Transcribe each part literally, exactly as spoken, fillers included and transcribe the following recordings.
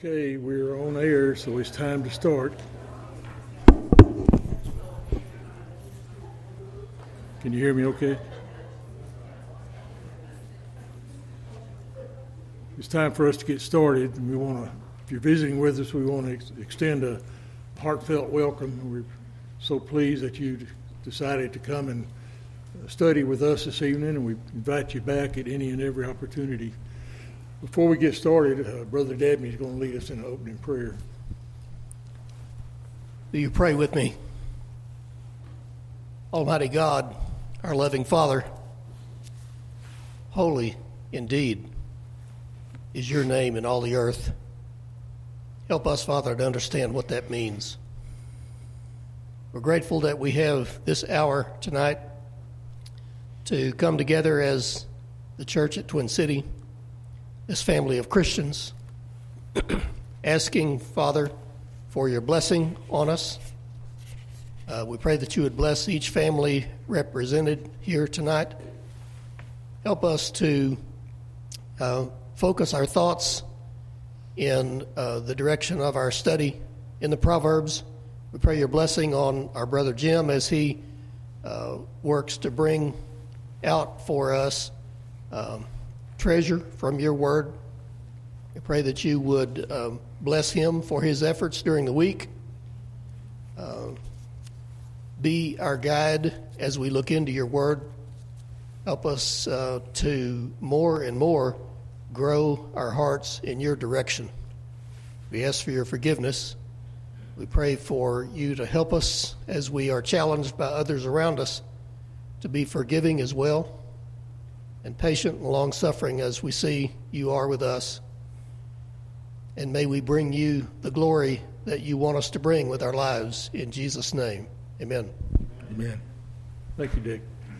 Okay, we're on air, so it's time to start. Can you hear me okay? It's time for us to get started, and we want to, if you're visiting with us, we want to ex- extend a heartfelt welcome. We're so pleased that you decided to come and study with us this evening, and we invite you back at any and every opportunity. Before we get started, uh, Brother Dabney is going to lead us in an opening prayer. Will you pray with me? Almighty God, our loving Father, holy indeed is your name in all the earth. Help us, Father, to understand what that means. We're grateful that we have this hour tonight to come together as the church at Twin City, this family of Christians, asking, Father, for your blessing on us. Uh, we pray that you would bless each family represented here tonight. Help us to uh, focus our thoughts in uh, the direction of our study in the Proverbs. We pray your blessing on our brother Jim as he uh, works to bring out for us um, treasure from your word. I pray that you would um, bless him for his efforts during the week. Uh, be our guide as we look into your word. Help us uh, to more and more grow our hearts in your direction. We ask for your forgiveness. We pray for you to help us as we are challenged by others around us to be forgiving as well, and patient and long-suffering as we see you are with us. And may we bring you the glory that you want us to bring with our lives. In Jesus' name, amen. Amen. Thank you, Dick.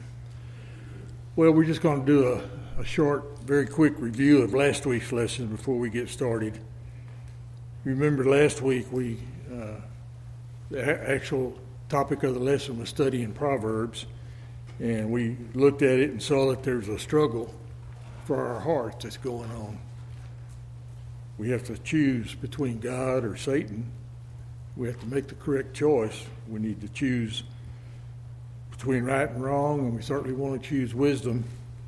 Well, we're just going to do a, a short, very quick review of last week's lesson before we get started. Remember last week we, uh, the actual topic of the lesson was studying Proverbs. And we looked at it and saw that there's a struggle for our hearts that's going on. We have to choose between God or Satan. We have to make the correct choice. We need to choose between right and wrong, and we certainly want to choose wisdom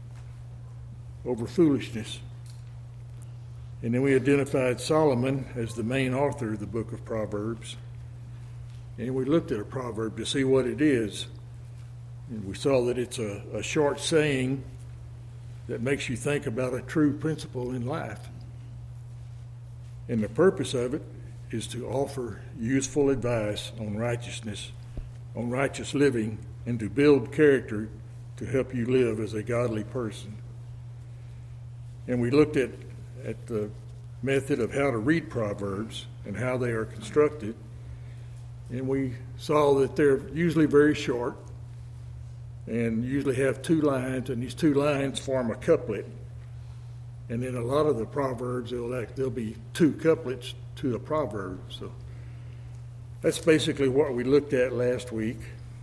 over foolishness. And then we identified Solomon as the main author of the book of Proverbs. And we looked at a proverb to see what it is. And we saw that it's a, a short saying that makes you think about a true principle in life. And the purpose of it is to offer useful advice on righteousness, on righteous living, and to build character to help you live as a godly person. And we looked at, at the method of how to read Proverbs and how they are constructed. And we saw that they're usually very short, and usually have two lines, and these two lines form a couplet. And in a lot of the Proverbs, there'll, there'll be two couplets to a proverb. So that's basically what we looked at last week.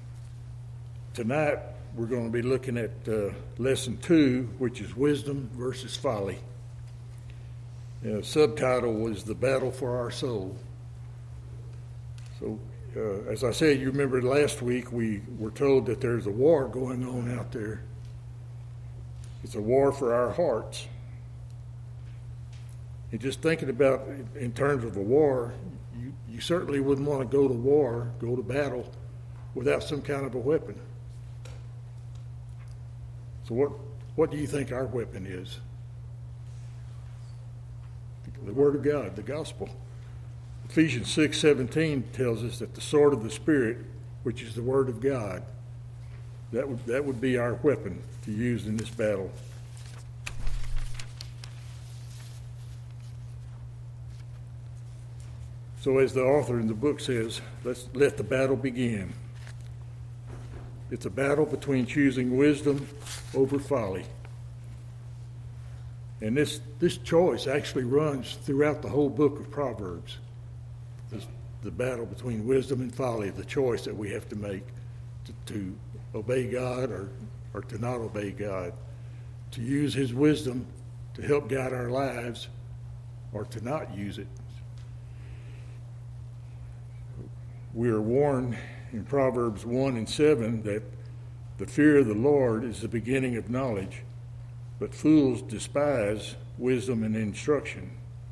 Tonight, we're going to be looking at uh, lesson two, which is wisdom versus folly. The subtitle was The Battle for Our Soul. So Uh, as I said, you remember last week we were told that there's a war going on out there. It's a war for our hearts. And just thinking about in terms of a war, you, you certainly wouldn't want to go to war, go to battle, without some kind of a weapon. So what, what do you think our weapon is? The Word of God, the gospel. Ephesians six seventeen tells us that the sword of the Spirit, which is the Word of God, that would, that would be our weapon to use in this battle. So as the author in the book says, let's let the battle begin. It's a battle between choosing wisdom over folly. And this, this choice actually runs throughout the whole book of Proverbs. This, the battle between wisdom and folly, the choice that we have to make to, to obey God or, or to not obey God, to use his wisdom to help guide our lives or to not use it we are warned in Proverbs one and seven that the fear of the Lord is the beginning of knowledge, but fools despise wisdom and instruction.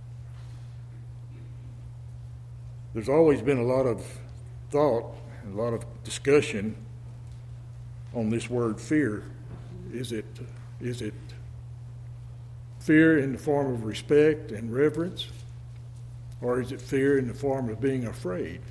There's always been a lot of thought, a lot of discussion on this word fear. Is it, is it fear in the form of respect and reverence, or is it fear in the form of being afraid?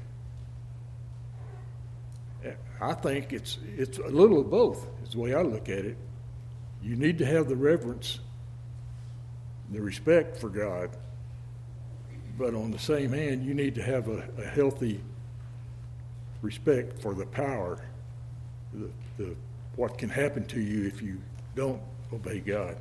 I think it's it's a little of both, is the way I look at it. You need to have the reverence, the respect for God, but on the same hand, you need to have a, a healthy respect for the power, the, the what can happen to you if you don't obey God.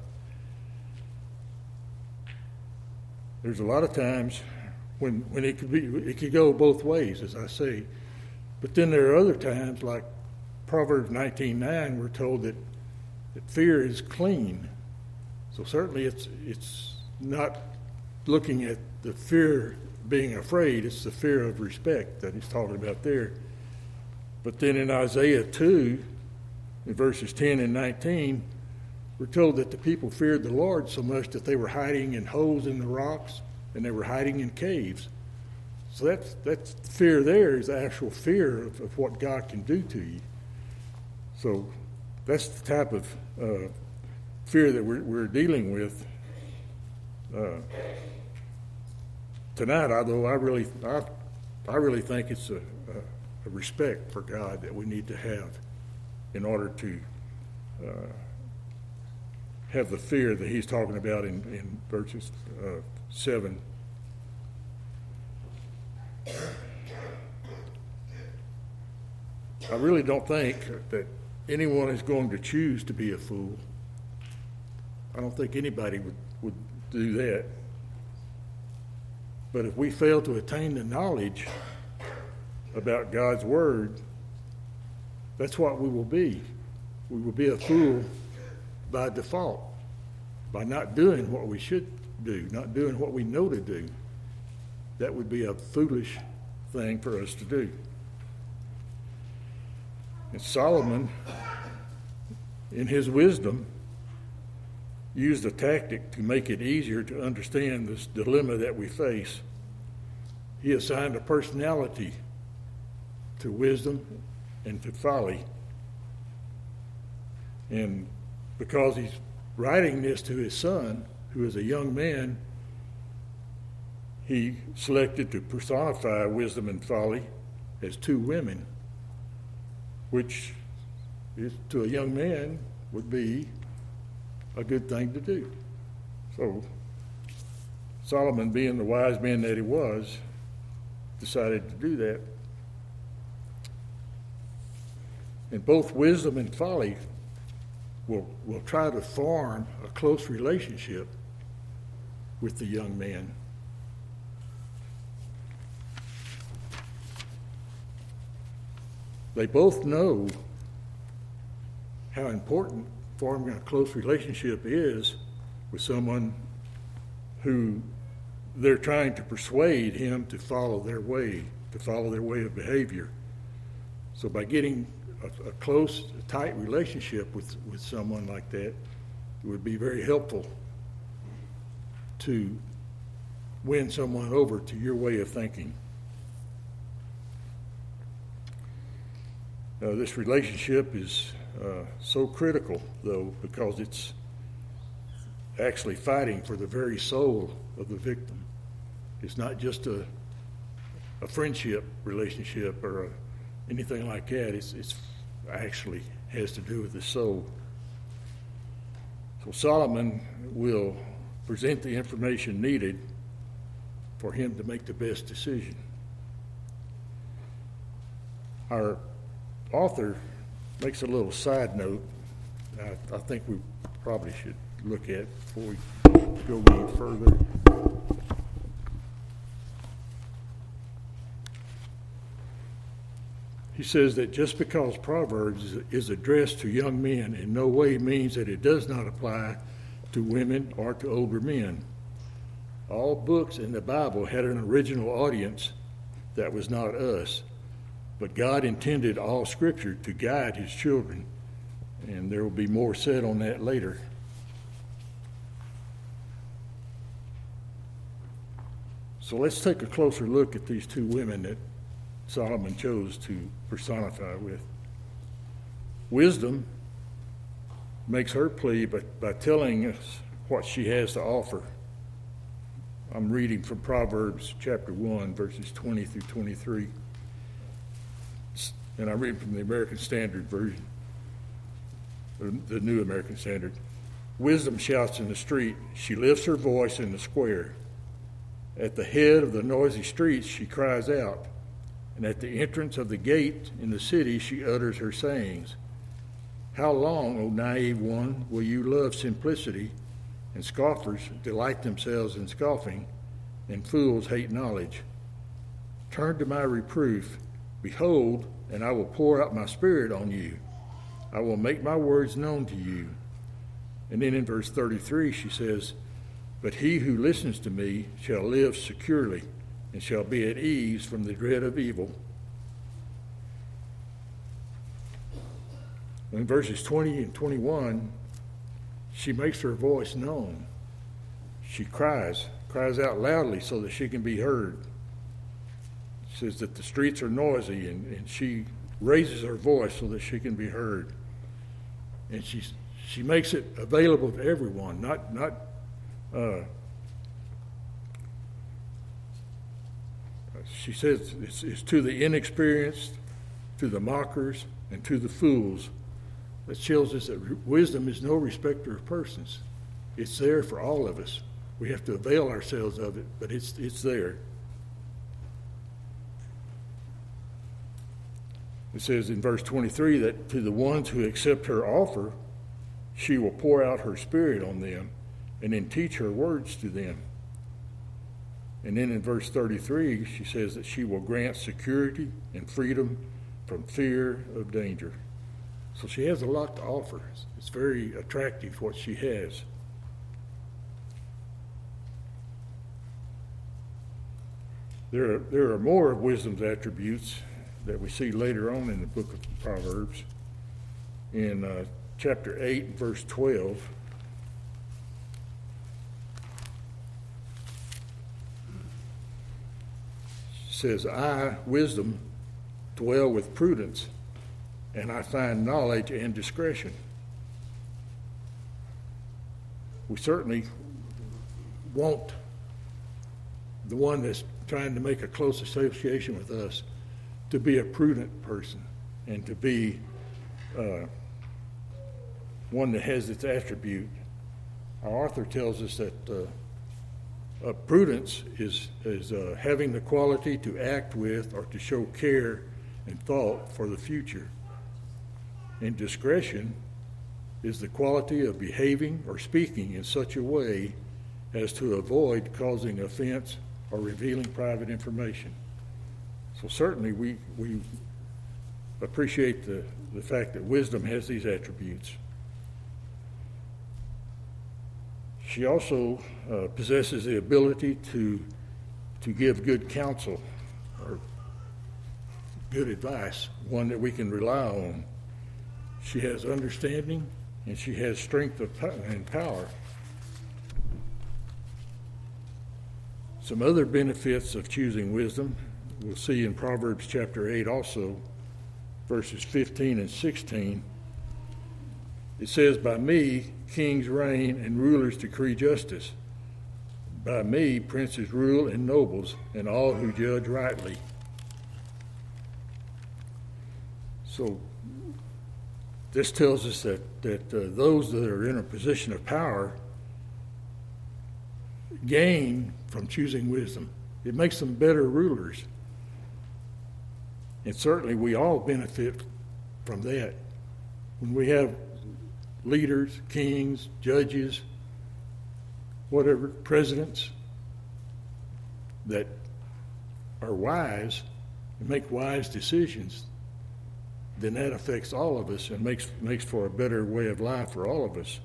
There's a lot of times when when it could be it could go both ways, as I say. But then there are other times, like Proverbs nineteen nine, we're told that, that fear is clean. So certainly it's it's not looking at the fear being afraid, it's the fear of respect that he's talking about there. But then in Isaiah two, in verses ten and nineteen, we're told that the people feared the Lord so much that they were hiding in holes in the rocks and they were hiding in caves. So that's, that's the fear there is the actual fear of, of what God can do to you. So that's the type of uh, fear that we're, we're dealing with uh, tonight. Although I really, I, I really think it's a, a, a respect for God that we need to have in order to uh, have the fear that he's talking about in, in verses uh, seven. I really don't think that anyone is going to choose to be a fool. I don't think anybody would, would do that. But if we fail to attain the knowledge about God's word, that's what we will be. We will be a fool by default, by not doing what we should do, not doing what we know to do. That would be a foolish thing for us to do. And Solomon, in his wisdom, used a tactic to make it easier to understand this dilemma that we face. He assigned a personality to wisdom and to folly. And because he's writing this to his son, who is a young man, he selected to personify wisdom and folly as two women, which is, to a young man, would be a good thing to do. So Solomon, being the wise man that he was, decided to do that. And both wisdom and folly will, will try to form a close relationship with the young man. They both know how important forming a close relationship is with someone who they're trying to persuade him to follow their way, to follow their way of behavior. So by getting a, a close, a tight relationship with, with someone like that, it would be very helpful to win someone over to your way of thinking. Uh, this relationship is uh, so critical, though, because it's actually fighting for the very soul of the victim. It's not just a, a friendship relationship or a, anything like that. It's, it's actually has to do with the soul. So Solomon will present the information needed for him to make the best decision. Our author makes a little side note I, I think we probably should look at before we go any further. He says that just because Proverbs is, is addressed to young men in no way means that it does not apply to women or to older men. All books in the Bible had an original audience that was not us. But God intended all Scripture to guide his children, and there will be more said on that later. So let's take a closer look at these two women that Solomon chose to personify with. Wisdom makes her plea by, by telling us what she has to offer. I'm reading from Proverbs chapter one, verses twenty through twenty-three. And I'm reading from the American Standard Version, the New American Standard. Wisdom shouts in the street. She lifts her voice in the square. At the head of the noisy streets, she cries out. And at the entrance of the gate in the city, she utters her sayings. How long, O naive one, will you love simplicity, and scoffers delight themselves in scoffing, and fools hate knowledge? Turn to my reproof. Behold, and I will pour out my spirit on you. I will make my words known to you. And then in verse thirty-three, she says, but he who listens to me shall live securely, and shall be at ease from the dread of evil. In verses twenty and twenty-one, she makes her voice known. She cries, cries out loudly so that she can be heard. She says that the streets are noisy, and, and she raises her voice so that she can be heard. And she she makes it available to everyone, not not uh, she says it's, it's to the inexperienced, to the mockers, and to the fools. That shows us that wisdom is no respecter of persons. It's there for all of us. We have to avail ourselves of it, but it's it's there. It says in verse twenty-three that to the ones who accept her offer, she will pour out her spirit on them and then teach her words to them. And then in verse thirty-three, she says that she will grant security and freedom from fear of danger. So she has a lot to offer. It's very attractive what she has. There are, there are more of wisdom's attributes that we see later on in the book of Proverbs. In uh, chapter eight, verse twelve, it says, I, wisdom, dwell with prudence, and I find knowledge and discretion. We certainly want the one that's trying to make a close association with us to be a prudent person and to be uh, one that has its attribute. Our author tells us that uh, uh, prudence is, is uh, having the quality to act with or to show care and thought for the future. And discretion is the quality of behaving or speaking in such a way as to avoid causing offense or revealing private information. So certainly we we appreciate the, the fact that wisdom has these attributes. She also uh, possesses the ability to to give good counsel or good advice, one that we can rely on. She has understanding, and she has strength of po- and power. Some other benefits of choosing wisdom we'll see in Proverbs chapter eight also, verses fifteen and sixteen. It says, by me kings reign and rulers decree justice. By me princes rule and nobles and all who judge rightly. So this tells us that, that uh, those that are in a position of power gain from choosing wisdom. It makes them better rulers. And certainly we all benefit from that. When we have leaders, kings, judges, whatever, presidents that are wise and make wise decisions, then that affects all of us and makes makes for a better way of life for all of us.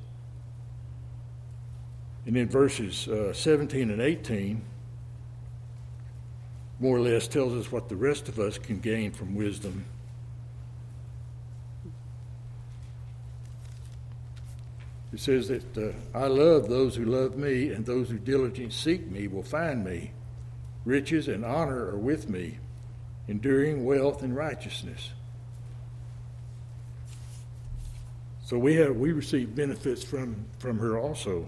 And in verses uh, seventeen and eighteen, more or less tells us what the rest of us can gain from wisdom. It says that uh, I love those who love me, and those who diligently seek me will find me. Riches and honor are with me, enduring wealth and righteousness. So we have we receive benefits from, from her also.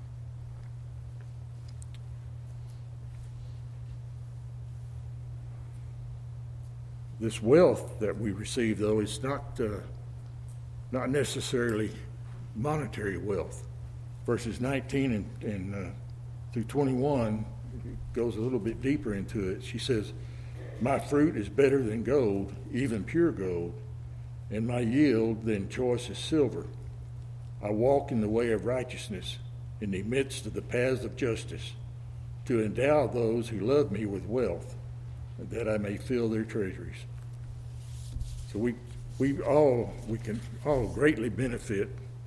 This wealth that we receive, though, is not uh, not necessarily monetary wealth. Verses nineteen and, and uh, through twenty-one goes a little bit deeper into it. She says, my fruit is better than gold, even pure gold, and my yield than choicest silver. I walk in the way of righteousness, in the midst of the paths of justice, to endow those who love me with wealth, that I may fill their treasuries. So we we all we can all greatly benefit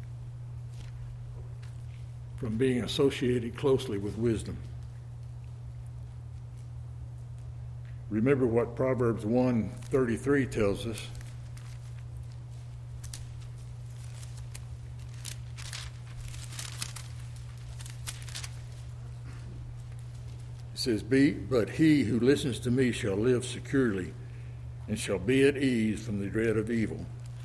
from being associated closely with wisdom. Remember what Proverbs one thirty-three tells us. It says, Be, but he who listens to me shall live securely, and shall be at ease from the dread of evil.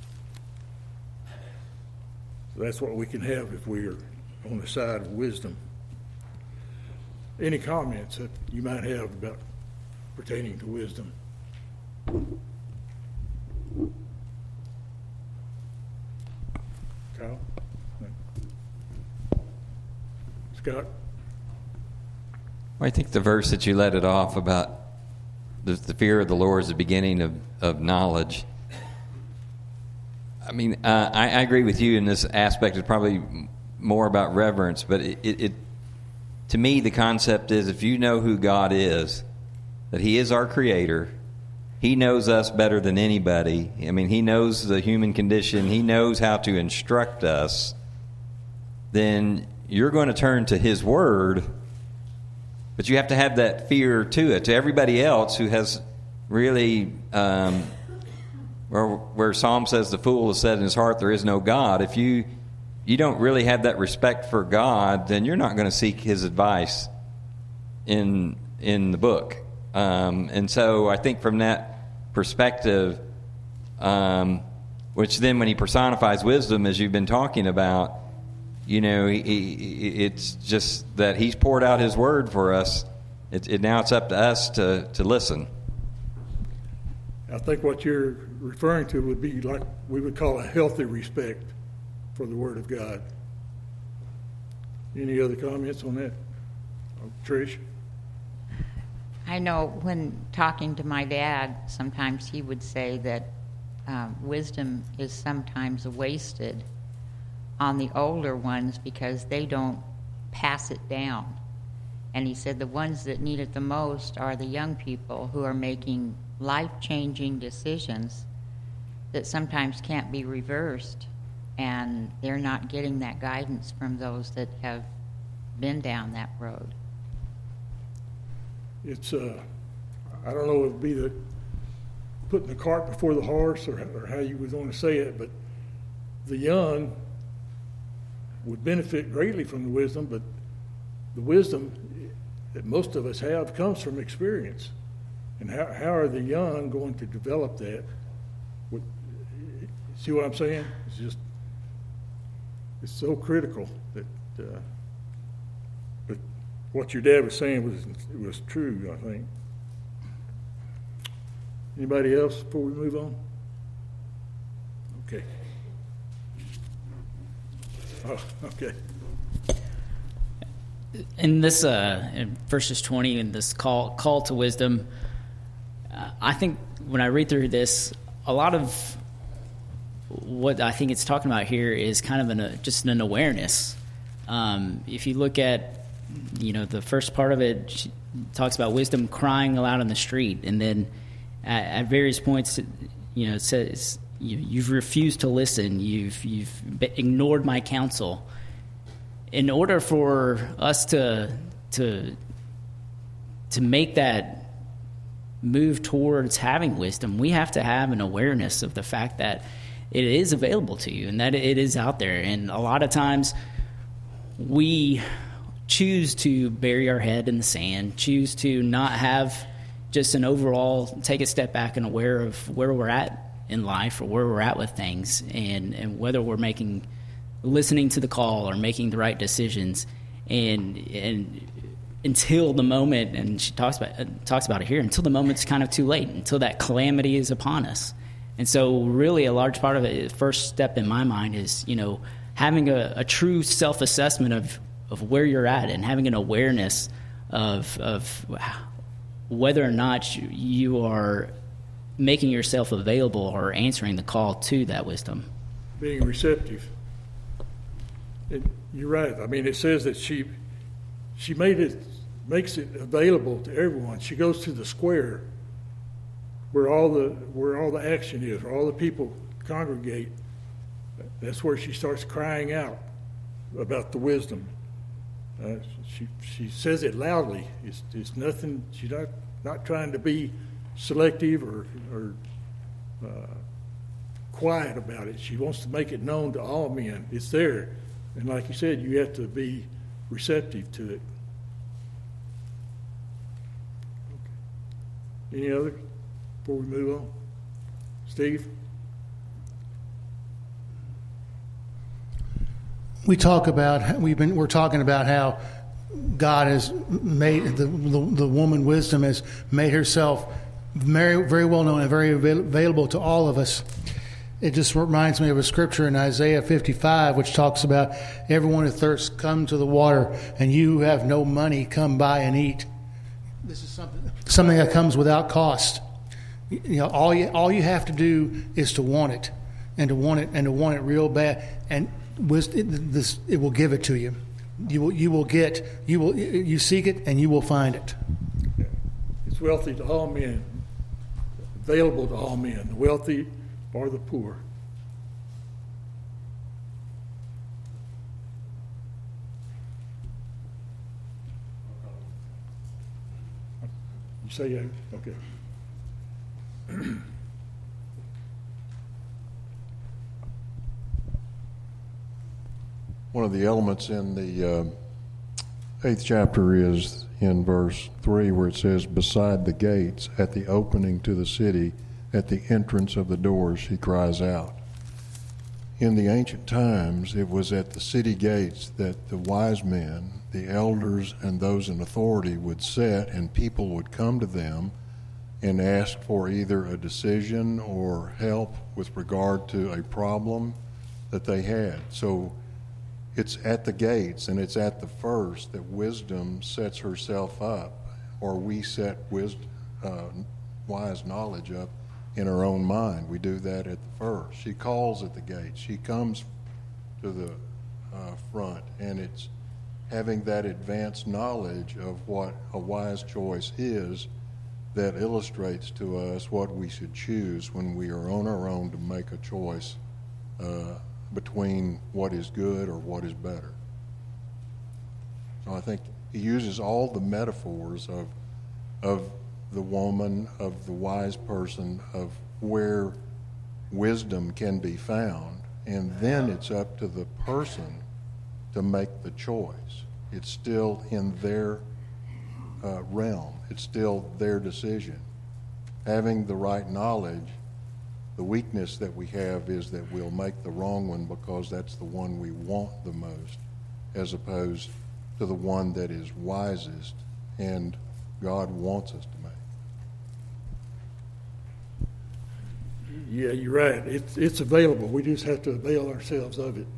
So that's what we can have if we are on the side of wisdom. Any comments that you might have about pertaining to wisdom? Kyle? Scott? I think the verse that you let it off about the, the fear of the Lord is the beginning of, of knowledge. I mean, uh, I, I agree with you in this aspect. It's probably more about reverence, but it, it, it to me, the concept is if you know who God is, that He is our Creator, He knows us better than anybody. I mean, He knows the human condition. He knows how to instruct us. Then you're going to turn to His Word, but you have to have that fear to it. To everybody else who has really, um, where, where Psalm says the fool has said in his heart there is no God, if you you don't really have that respect for God, then you're not going to seek His advice in in the book. Um, and so I think from that perspective, um, which then when He personifies wisdom, as you've been talking about, you know, he, he, it's just that He's poured out His Word for us. It, it now it's up to us to, to listen. I think what you're referring to would be like we would call a healthy respect for the Word of God. Any other comments on that? Oh, Trish? I know when talking to my dad, sometimes he would say that um, wisdom is sometimes wasted on the older ones because they don't pass it down. And he said the ones that need it the most are the young people who are making life-changing decisions that sometimes can't be reversed, and they're not getting that guidance from those that have been down that road. It's, uh, I don't know if it would be the putting the cart before the horse or, or how you would want to say it, but the young would benefit greatly from the wisdom, but the wisdom that most of us have comes from experience. And how, how are the young going to develop that? What, see what I'm saying? It's just, it's so critical that, uh, but what your dad was saying was was true, I think. Anybody else before we move on? Okay. Oh, okay. In this, uh, in verses twenty, in this call call to wisdom, uh, I think when I read through this, a lot of what I think it's talking about here is kind of an, uh, just an awareness. Um, if you look at, you know, the first part of it, she talks about wisdom crying aloud on the street, and then at, at various points, you know, it says you, you've refused to listen, you've you've ignored my counsel. In order for us to to to make that move towards having wisdom, we have to have an awareness of the fact that it is available to you and that it is out there. And a lot of times we choose to bury our head in the sand, choose to not have just an overall take a step back and aware of where we're at in life or where we're at with things, and, and whether we're making, listening to the call or making the right decisions. And and until the moment, and she talks about uh, talks about it here, until the moment's kind of too late, until that calamity is upon us. And so really a large part of it, the first step in my mind is, you know, having a, a true self-assessment of, of where you're at and having an awareness of of whether or not you, you are making yourself available or answering the call to that wisdom. Being receptive. It, you're right. I mean, it says that she she made it makes it available to everyone. She goes to the square where all the where all the action is, where all the people congregate. That's where she starts crying out about the wisdom. Uh, she she says it loudly. It's it's nothing. She's not not trying to be selective or or uh, quiet about it. She wants to make it known to all men. It's there, and like you said, you have to be receptive to it. Okay. Any other before we move on? Steve? We talk about we've been we're talking about how God has made the the, the woman wisdom has made herself very very well known and very avail- available to all of us. It just reminds me of a scripture in Isaiah fifty-five, which talks about everyone who thirsts come to the water, and you who have no money come buy and eat. This is something something that comes without cost. You know, all you all you have to do is to want it, and to want it, and to want it real bad, and It, this, it will give it to you. You will, you will get, you will, you seek it and you will find it. It's wealthy to all men, available to all men, the wealthy or the poor. You say yeah? Okay. One of the elements in the uh, eighth chapter is in verse three, where it says, beside the gates, at the opening to the city, at the entrance of the doors, she cries out. In the ancient times, it was at the city gates that the wise men, the elders, and those in authority would sit, and people would come to them and ask for either a decision or help with regard to a problem that they had. So it's at the gates, and it's at the first that wisdom sets herself up, or we set wisdom, uh, wise knowledge up in her own mind. We do that at the first. She calls at the gates. She comes to the uh, front, and it's having that advanced knowledge of what a wise choice is that illustrates to us what we should choose when we are on our own to make a choice uh, between what is good or what is better. So I think he uses all the metaphors of of the woman, of the wise person, of where wisdom can be found, and then it's up to the person to make the choice. It's still in their uh, realm. It's still their decision. Having the right knowledge, the weakness that we have is that we'll make the wrong one because that's the one we want the most, as opposed to the one that is wisest and God wants us to make. Yeah, you're right. It's it's available. We just have to avail ourselves of it.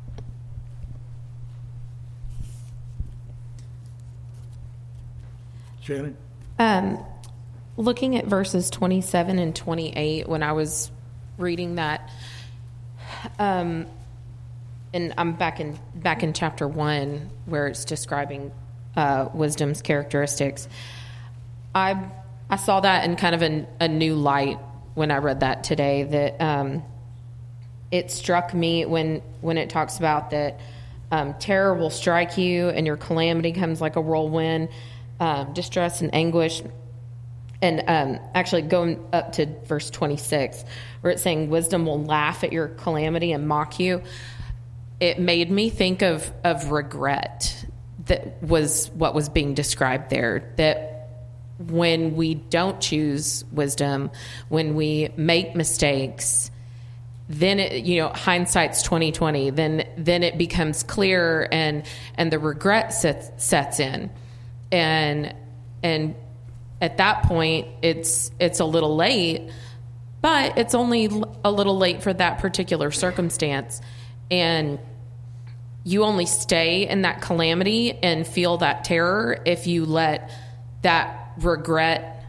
Shannon? Um, looking at verses twenty-seven and twenty-eight, when I was reading that, um, and I'm back in back in chapter one where it's describing uh, wisdom's characteristics. I I saw that in kind of a, a new light when I read that today. That um, it struck me when when it talks about that um, terror will strike you and your calamity comes like a whirlwind, uh, distress and anguish. and um, actually going up to verse twenty-six, where it's saying wisdom will laugh at your calamity and mock you. It made me think of, of regret. That was what was being described there. That when we don't choose wisdom, when we make mistakes, then it, you know, hindsight's twenty twenty. Then then it becomes clear, and and the regret sets sets in, and and at that point, it's it's a little late, but it's only a little late for that particular circumstance, and you only stay in that calamity and feel that terror if you let that regret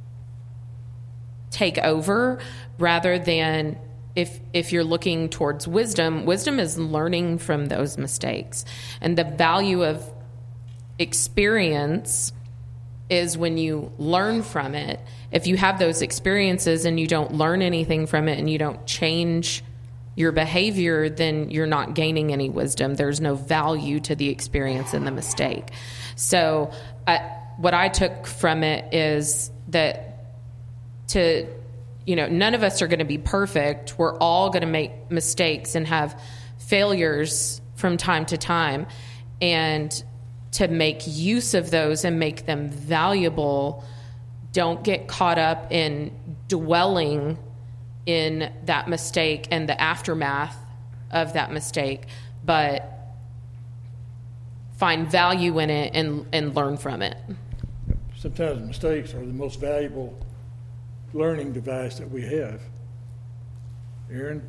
take over, rather than if if you're looking towards wisdom. Wisdom is learning from those mistakes, and the value of experience is when you learn from it. If you have those experiences and you don't learn anything from it and you don't change your behavior, then you're not gaining any wisdom. There's no value to the experience and the mistake. So I, what I took from it is that to, you know, none of us are going to be perfect. We're all going to make mistakes and have failures from time to time. And to make use of those and make them valuable, don't get caught up in dwelling in that mistake and the aftermath of that mistake, but find value in it and, and learn from it. Sometimes mistakes are the most valuable learning device that we have. Aaron?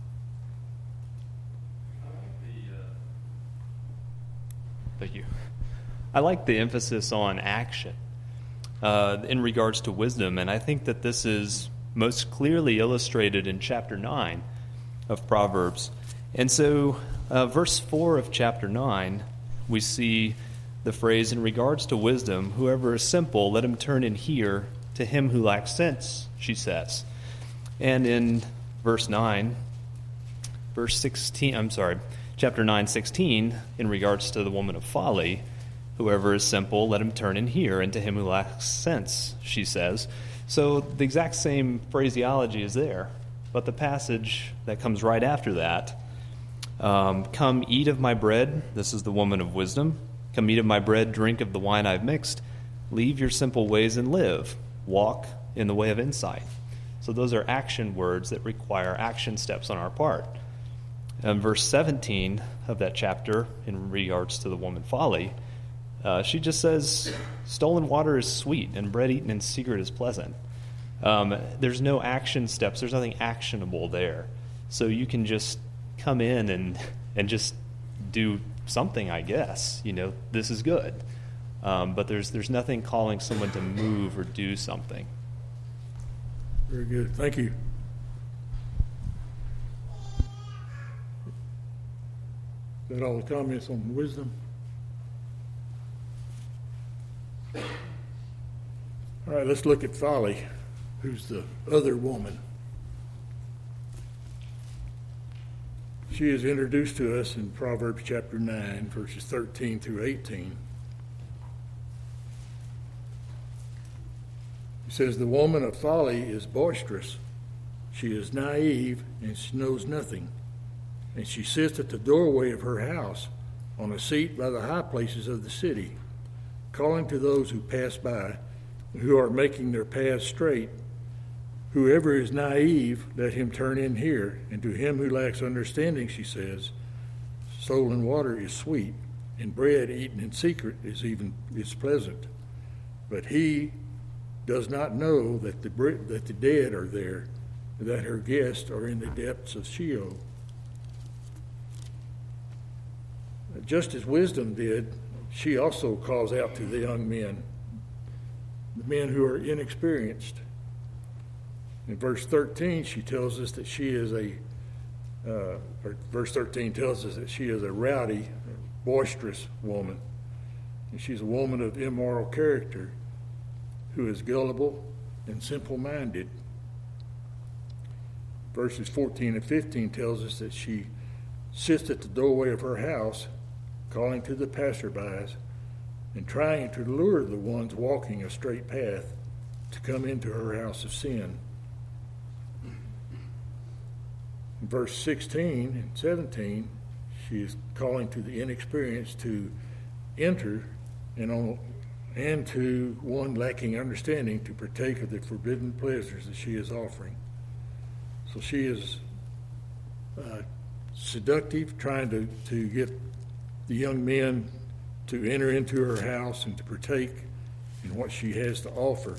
Thank you. I like the emphasis on action uh, in regards to wisdom, and I think that this is most clearly illustrated in chapter nine of Proverbs. And so uh, verse four of chapter nine, we see the phrase, in regards to wisdom, whoever is simple, let him turn and hear. To him who lacks sense, she says. And in verse nine, verse sixteen, I'm sorry, chapter nine, sixteen, in regards to the woman of folly, whoever is simple, let him turn and hear. And to him who lacks sense, she says. So the exact same phraseology is there, but the passage that comes right after that, um, come eat of my bread, this is the woman of wisdom, come eat of my bread, drink of the wine I've mixed, leave your simple ways and live, walk in the way of insight. So those are action words that require action steps on our part. And verse seventeen of that chapter, in regards to the woman folly, Uh, she just says, stolen water is sweet and bread eaten in secret is pleasant. Um, there's no action steps. There's nothing actionable there. So you can just come in and, and just do something, I guess. You know, this is good. Um, but there's there's nothing calling someone to move or do something. Very good. Thank you. Is that all the comments on wisdom? All right, let's look at folly, who's the other woman. She is introduced to us in Proverbs chapter nine, verses thirteen through eighteen. It says, the woman of folly is boisterous. She is naive, and she knows nothing. And she sits at the doorway of her house, on a seat by the high places of the city, calling to those who pass by, who are making their paths straight. Whoever is naive, let him turn in here. And to him who lacks understanding, she says, stolen water is sweet, and bread eaten in secret is even is pleasant. But he does not know that the that the dead are there, that her guests are in the depths of Sheol. Just as wisdom did, she also calls out to the young men, the men who are inexperienced. In verse thirteen, she tells us that she is a, uh, or verse thirteen tells us that she is a rowdy, boisterous woman. And she's a woman of immoral character who is gullible and simple-minded. Verses fourteen and fifteen tells us that she sits at the doorway of her house, calling to the passerbys and trying to lure the ones walking a straight path to come into her house of sin. In verse sixteen and seventeen, she is calling to the inexperienced to enter, and on, and to one lacking understanding to partake of the forbidden pleasures that she is offering. So she is uh, seductive, trying to, to get the young men to enter into her house and to partake in what she has to offer.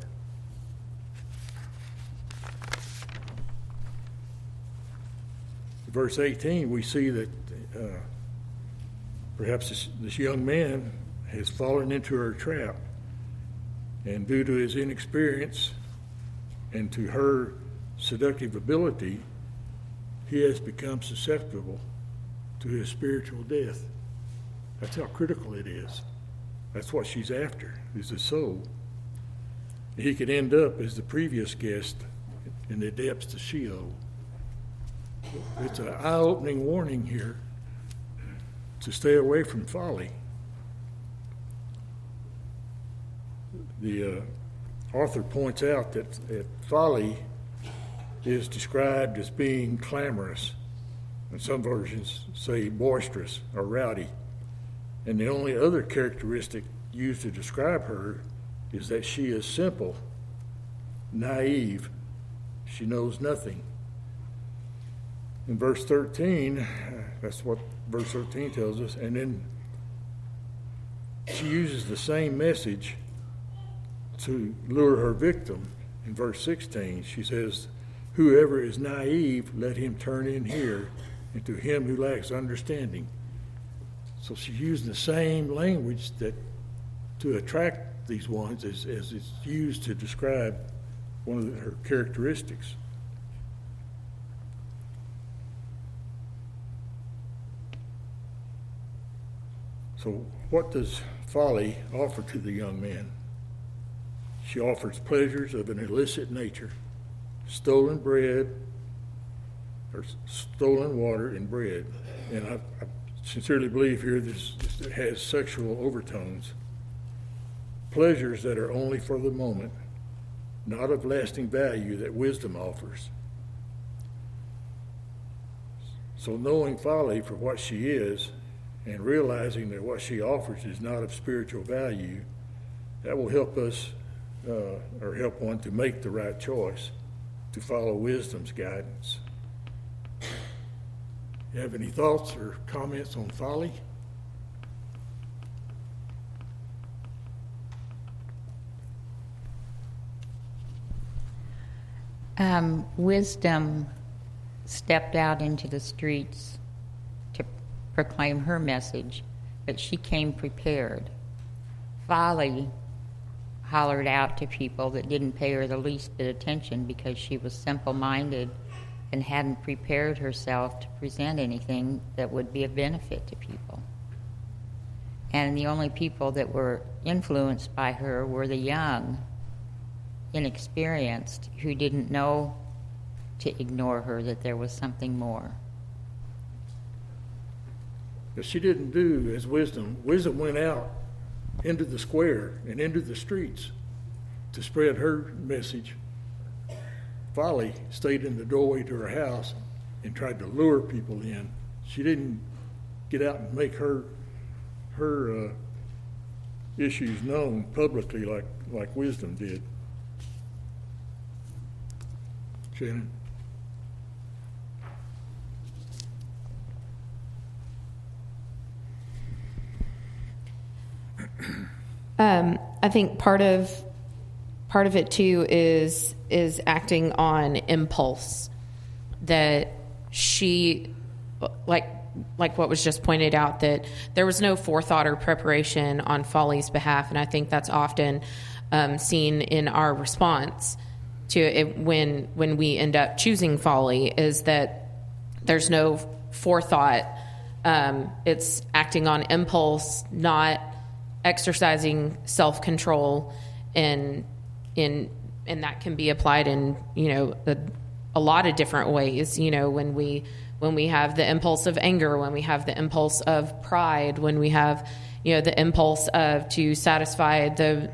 Verse eighteen, we see that uh, perhaps this, this young man has fallen into her trap, and due to his inexperience and to her seductive ability, he has become susceptible to his spiritual death. That's how critical it is. That's what she's after, is the soul. He could end up as the previous guest in the depths of Sheol. It's an eye-opening warning here to stay away from folly. The uh, author points out that, that folly is described as being clamorous, and some versions say boisterous or rowdy. And the only other characteristic used to describe her is that she is simple, naive. She knows nothing. In verse thirteen, that's what verse thirteen tells us, and then she uses the same message to lure her victim. In verse sixteen, she says, "Whoever is naive, let him turn in here, and to him who lacks understanding." So she's using the same language that to attract these ones as, as it's used to describe one of the, her characteristics. So what does folly offer to the young man? She offers pleasures of an illicit nature, stolen bread, or stolen water and bread. And I, I sincerely believe here this, this has sexual overtones. Pleasures that are only for the moment, not of lasting value that wisdom offers. So knowing folly for what she is, and realizing that what she offers is not of spiritual value, that will help us, uh, or help one to make the right choice, to follow wisdom's guidance. You have any thoughts or comments on folly? Um, wisdom stepped out into the streets to proclaim her message, but she came prepared. Folly hollered out to people that didn't pay her the least bit of attention because she was simple-minded and hadn't prepared herself to present anything that would be of benefit to people. And the only people that were influenced by her were the young, inexperienced, who didn't know to ignore her, that there was something more. But she didn't do as wisdom. Wisdom went out into the square and into the streets to spread her message. Folly stayed in the doorway to her house and tried to lure people in. She didn't get out and make her her uh, issues known publicly like, like wisdom did. Shannon? Um, I think part of part of it too is is acting on impulse. That she, like like what was just pointed out, that there was no forethought or preparation on Folly's behalf, and I think that's often um, seen in our response to it when when we end up choosing Folly, is that there's no forethought. Um, it's acting on impulse, not exercising self-control, and in and that can be applied in, you know, a, a lot of different ways. You know, when we when we have the impulse of anger, when we have the impulse of pride, when we have, you know, the impulse of to satisfy the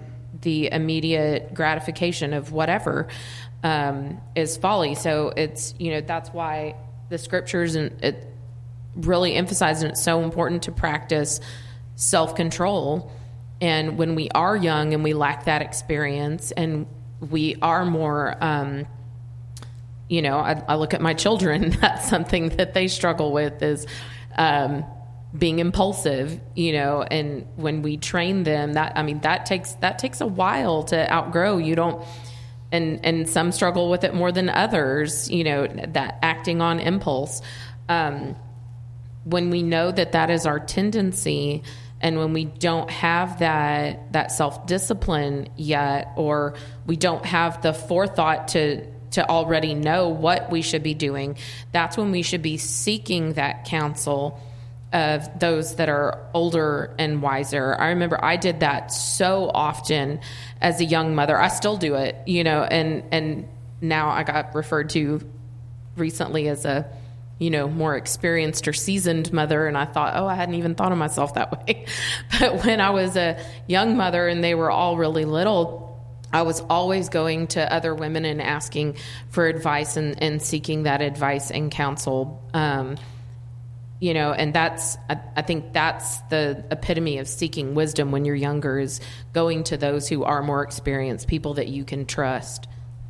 the immediate gratification of whatever um, is folly. So it's, you know, that's why the scriptures and it really emphasize, and it's so important to practice self-control. And when we are young and we lack that experience, and we are more, um, you know, I, I look at my children, that's something that they struggle with is um, being impulsive, you know, and when we train them, that, I mean, that takes, that takes a while to outgrow. You don't, and, and some struggle with it more than others, you know, that acting on impulse. Um, when we know that that is our tendency, and when we don't have that that self-discipline yet, or we don't have the forethought to to already know what we should be doing, that's when we should be seeking that counsel of those that are older and wiser. I remember I did that so often as a young mother. I still do it, you know, and and now I got referred to recently as a, you know, more experienced or seasoned mother. And I thought, oh, I hadn't even thought of myself that way. But when I was a young mother and they were all really little, I was always going to other women and asking for advice and, and seeking that advice and counsel. Um, you know, and that's, I, I think that's the epitome of seeking wisdom when you're younger, is going to those who are more experienced, people that you can trust.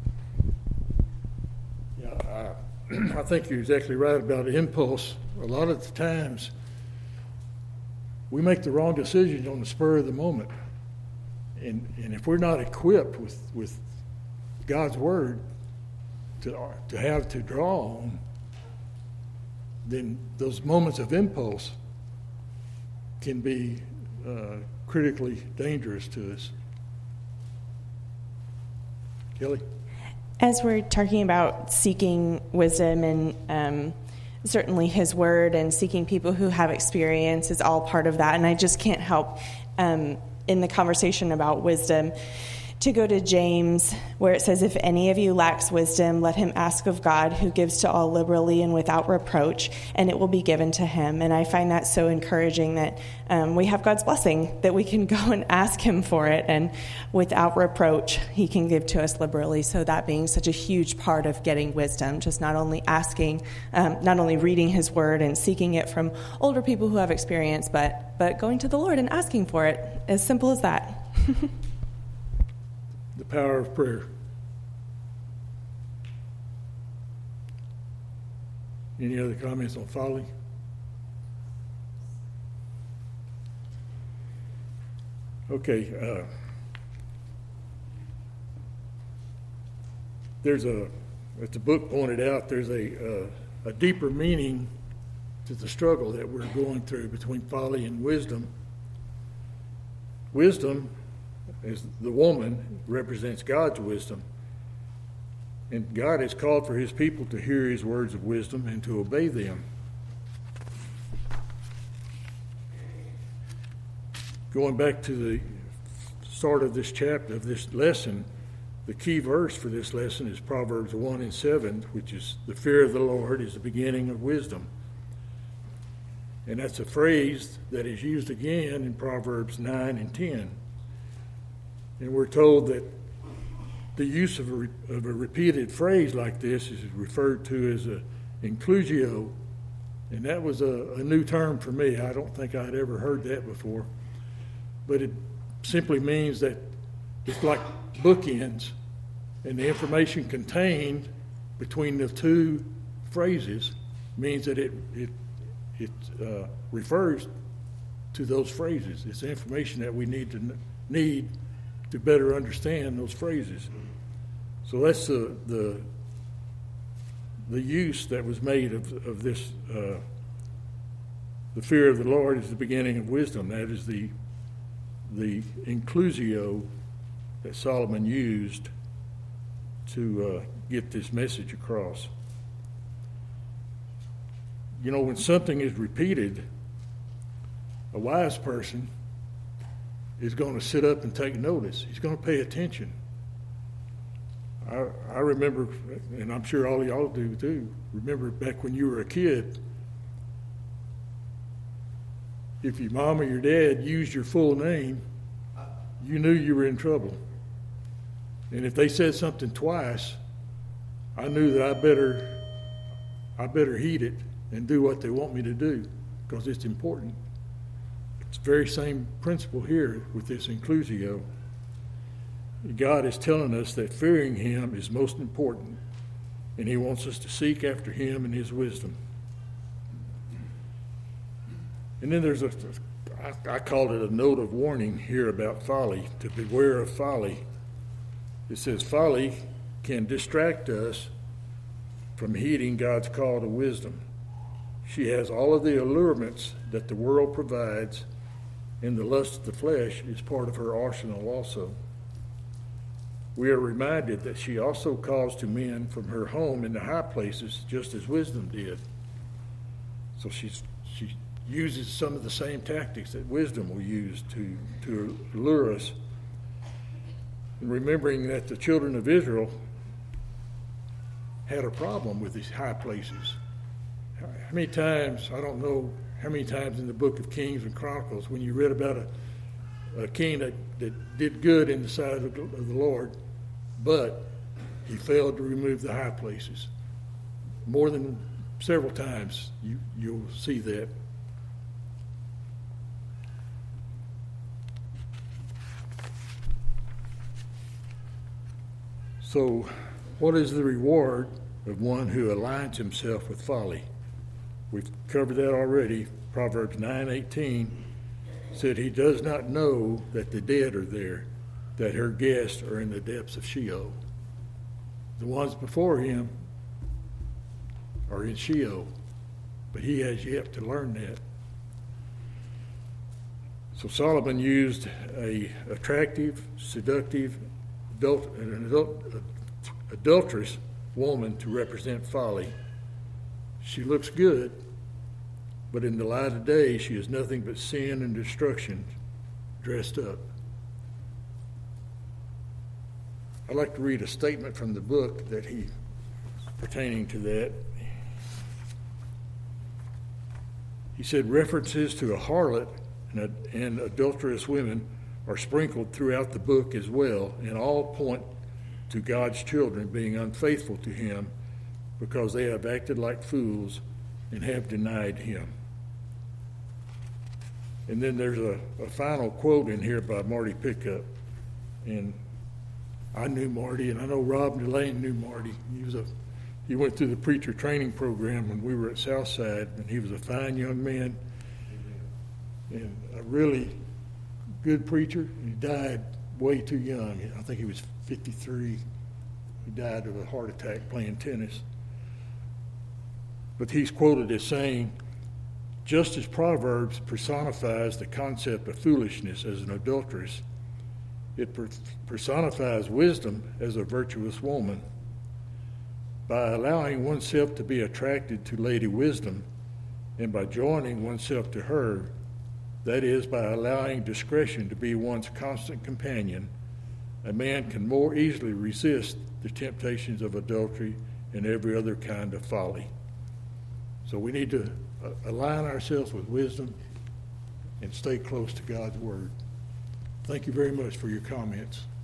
I think you're exactly right about impulse. A lot of the times we make the wrong decisions on the spur of the moment. And and if we're not equipped with, with God's word to to have to draw on, then those moments of impulse can be uh, critically dangerous to us. Kelly? As we're talking about seeking wisdom and um, certainly his word and seeking people who have experience is all part of that. And I just can't help um, in the conversation about wisdom to go to James, where it says, if any of you lacks wisdom, let him ask of God, who gives to all liberally and without reproach, and it will be given to him. And I find that so encouraging that um, we have God's blessing, that we can go and ask him for it, and without reproach, he can give to us liberally. So that being such a huge part of getting wisdom, just not only asking, um, not only reading his word and seeking it from older people who have experience, but, but going to the Lord and asking for it. As simple as that. The power of prayer. Any other comments on folly? Okay. Uh, there's a, as the book pointed out, there's a, uh, a deeper meaning to the struggle that we're going through between folly and wisdom. Wisdom, as the woman, represents God's wisdom. And God has called for his people to hear his words of wisdom and to obey them. Going back to the start of this chapter, of this lesson, the key verse for this lesson is Proverbs one and seven, which is, the fear of the Lord is the beginning of wisdom. And that's a phrase that is used again in Proverbs nine and ten. And we're told that the use of a, re, of a repeated phrase like this is referred to as a inclusio, and that was a, a new term for me. I don't think I'd ever heard that before. But it simply means that it's like bookends, and the information contained between the two phrases means that it it it uh, refers to those phrases. It's information that we need to need to better understand those phrases. So that's the the the use that was made of of this. Uh, the fear of the Lord is the beginning of wisdom. That is the the inclusio that Solomon used to uh, get this message across. You know, when something is repeated, a wise person is going to sit up and take notice. He's going to pay attention. I, I remember, and I'm sure all of y'all do too, remember back when you were a kid, if your mom or your dad used your full name, you knew you were in trouble. And if they said something twice, I knew that I better, I better heed it and do what they want me to do, because it's important. It's the very same principle here with this inclusio. God is telling us that fearing him is most important, and he wants us to seek after him and his wisdom. And then there's a, I, I called it a note of warning here about folly, to beware of folly. It says folly can distract us from heeding God's call to wisdom. She has all of the allurements that the world provides, and the lust of the flesh is part of her arsenal also. We are reminded that she also calls to men from her home in the high places, just as wisdom did. So she's, she uses some of the same tactics that wisdom will use to, to lure us. And remembering that the children of Israel had a problem with these high places. How many times, I don't know how many times in the book of Kings and Chronicles, when you read about a, a king that, that did good in the sight of the, of the Lord, but he failed to remove the high places. More than several times you, you'll see that. So, what is the reward of one who aligns himself with folly? We've covered that already. Proverbs nine eighteen said, he does not know that the dead are there, that her guests are in the depths of Sheol. The ones before him are in Sheol, but he has yet to learn that. So Solomon used a attractive, seductive, adult, an adult, adulterous woman to represent folly. She looks good, but in the light of day, she is nothing but sin and destruction dressed up. I'd like to read a statement from the book that he, pertaining to that. He said, references to a harlot and, a, and adulterous women are sprinkled throughout the book as well, and all point to God's children being unfaithful to him because they have acted like fools and have denied him. And then there's a, a final quote in here by Marty Pickup. And I knew Marty, and I know Rob Delane knew Marty. He was a he went through the preacher training program when we were at Southside, and he was a fine young man and a really good preacher. He died way too young. I think he was fifty-three. He died of a heart attack playing tennis. But he's quoted as saying, just as Proverbs personifies the concept of foolishness as an adulteress, it per- personifies wisdom as a virtuous woman. By allowing oneself to be attracted to Lady Wisdom, and by joining oneself to her, that is, by allowing discretion to be one's constant companion, a man can more easily resist the temptations of adultery and every other kind of folly. So we need to align ourselves with wisdom and stay close to God's word. Thank you very much for your comments.